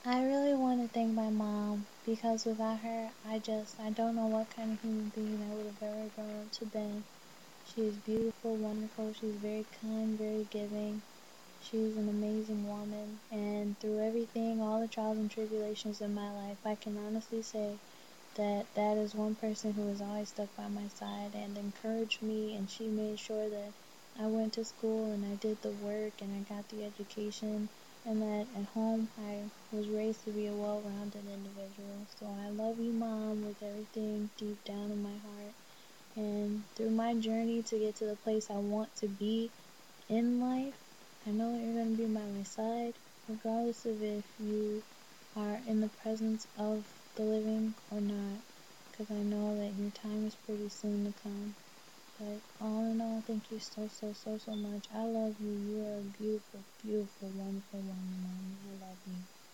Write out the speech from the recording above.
I really want to thank my mom because without her, I don't know what kind of human being I would have ever grown up to be. She is beautiful, wonderful. She's very kind, very giving. She's an amazing woman. And through everything, all the trials and tribulations in my life, I can honestly say that that is one person who has always stuck by my side and encouraged me. And she made sure that I went to school and I did the work and I got the education, and that at home I was raised to be a well-rounded individual. So I love you, Mom, with everything deep down in my heart. And through my journey to get to the place I want to be in life, I know that you're going to be by my side, regardless of if you are in the presence of the living or not, because I know that your time is pretty soon to come. But all in all, thank you so, so, so, so much. I love you. You are a beautiful, beautiful, wonderful woman, Mom.